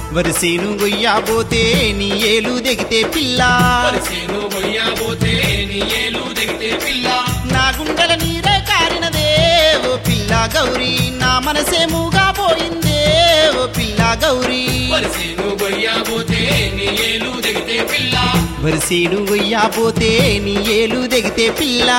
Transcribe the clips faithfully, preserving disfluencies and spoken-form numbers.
వరిసేను గొయ్యాబోతే నీ ఏలు దిగితే పిల్ల వరిసేను గొయ్యాబోతే నీ ఏలు దిగితే పిల్ల నా గుండెల నీరే కారినదే ఓ పిల్ల గౌరీ నా మనసేముగా పోయిందే ఓ పిల్ల గౌరీ వరిసేను గొయ్యాబోతే నీ ఏలు దిగితే పిల్ల వరిసేను గొయ్యాబోతే నీ ఏలు దిగితే పిల్ల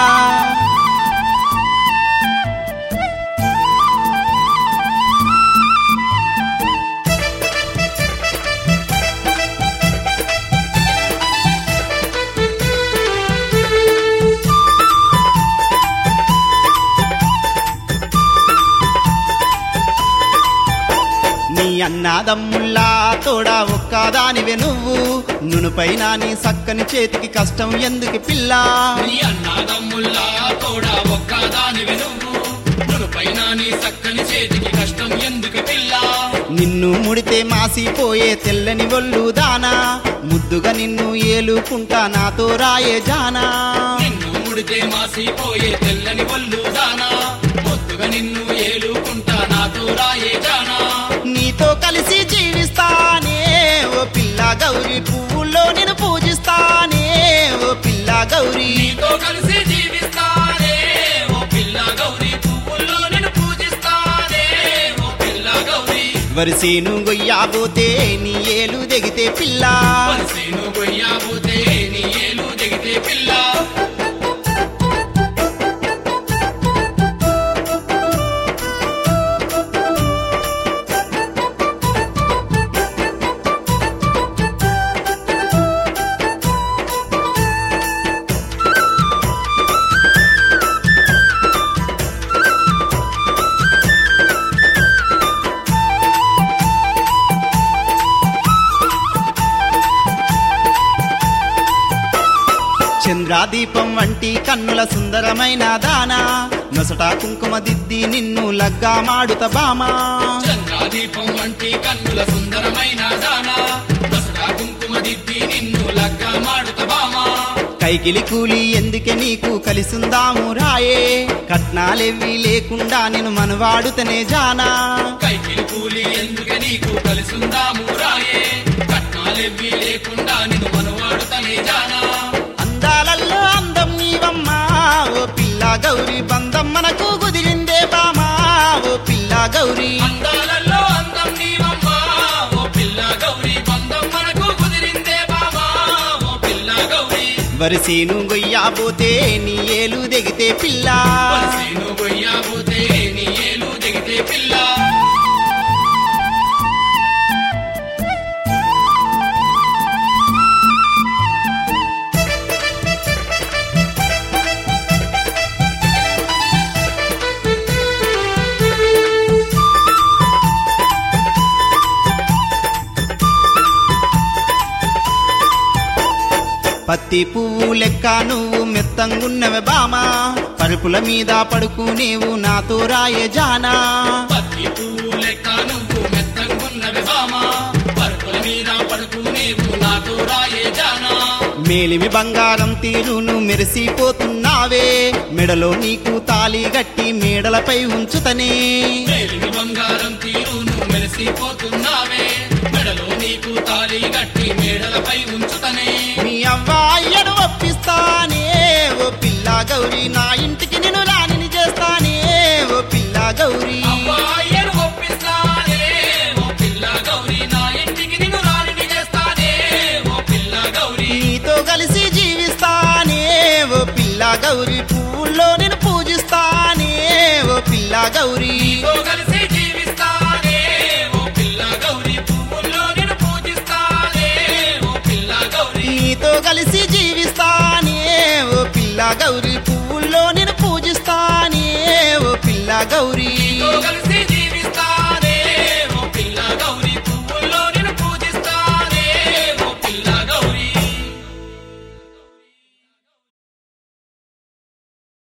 నీ అన్నాదమ్ముల్లా తోడా ఒక్కదానివే నువ్వు నునుపైన నీ సక్కని చేతికి కష్టం ఎందుకు పిల్ల నీ అన్నాదమ్ముల్లా తోడా ఒక్కదానివి నువ్వు నునుపైన నీ సక్కని చేతికి కష్టం ఎందుకు పిల్ల నిన్ను ముడితే మాసిపోయే తెల్లని ఒళ్ళు దానా ముద్దుగా నిన్ను ఏలుకుంటా నాతో రాయే జానా నిన్ను ముడితే మాసిపోయే తెల్లని ఒళ్ళు దానా ముద్దుగా నిన్ను ఏలుకుంటా నాతో రాయే జానా నీతో కలిసి జీవిస్తానే ఓ పిల్ల గౌరీ పువ్వుల్లో నేను పూజిస్తానే ఓ పిల్ల గౌరీ నీతో కలిసి జీవిస్తానే ఓ పిల్ల గౌరీ పువ్వుల్లో నేను పూజిస్తానే ఓ పిల్ల గౌరీ వరిసేను గొయ్యాబోతే నీ ఏలు దిగితే పిల్ల వరిసేను గొయ్యాబోతే నీ ఏలు దిగితే పిల్ల చంద్రాదీపం వంటి కన్నుల సుందరమైన దానా నొసట కుంకుమ దిద్ది నిన్ను లగ్గా మాడుత బామా చంద్రాదీపం వంటి కన్నుల సుందరమైన దానా దసరా కుంకుమ దిద్ది నిన్ను లగ్గా మాడుత బామా కైకిలి కూలి ఎందుకే నీకు కలిసుందాము రాయే కట్నాలెవ్వి లేకుండా నేను మనవాడుతనే జానా కైకిలి కూలి ఎందుకు నీకు కలిసుందాము రాయే కట్నాలెవ్వి లేకుండా నిన్ను మనవాడుతనే జానా అందాలల్లో అందం నీవమ్మా ఓ పిల్ల గౌరీ బంధం మనకు కుదిరిందే బామా ఓ పిల్ల గౌరీ అందాలలో అందం నీవమ్మా ఓ పిల్ల గౌరీ బంధం మనకు కుదిరిందే బాబా ఓ పిల్ల గౌరీ వరిసేను గొయ్యాబోతే నీ ఏలు దిగితే పిల్ల వరిసేను గొయ్యాబోతే నీ ఏలు దిగితే పిల్ల పత్తి పువ్వు లెక్క నువ్వు మెత్తంగున్నవే బామా పరుపుల మీద పడుకు నీవు నాతో రాయే జానా పత్తి పువ్వు లెక్క నువ్వు మెత్తంగున్నవి బామా పరుపుల మీద పడుకు నీవు నాతో రాయే జానా మేలిమి బంగారం తీరును మెరిసిపోతున్నావే మెడలో నీకు తాళి గట్టి మేడలపై ఉంచుతనే మేలిమి బంగారం తీరును మెరిసిపోతున్నావే మెడలో నీకు తాళి గట్టి మేడలపై ఉంచుతనే మీ అవ్వ అయ్యను ఒప్పిస్తానే ఓ పిల్ల గౌరీ నా ఇంటికి నేను రాణిని చేస్తానే ఓ పిల్ల గౌరీ అబ్బాయిని ఒప్పిస్తానే ఓ పిల్ల గౌరీ నా ఇంటికి నిన్ను రాణిని చేస్తానే ఓ పిల్ల గౌరీ నీతో కలిసి జీవిస్తానే ఓ పిల్ల గౌరీ పువ్వుల్లో నేను పూజిస్తానే ఓ పిల్ల గౌరీ నీతో కలిసి జీవిస్తానే ఓ పిల్ల గౌరీ పువ్వుల్లో నేను పూజిస్తానే ఓ పిల్ల గౌరీ నీతో కలిసి జీవిస్తానే ఓ పిల్ల గౌరీ పువ్వుల్లో నేను పూజిస్తానే ఓ పిల్ల గౌరీ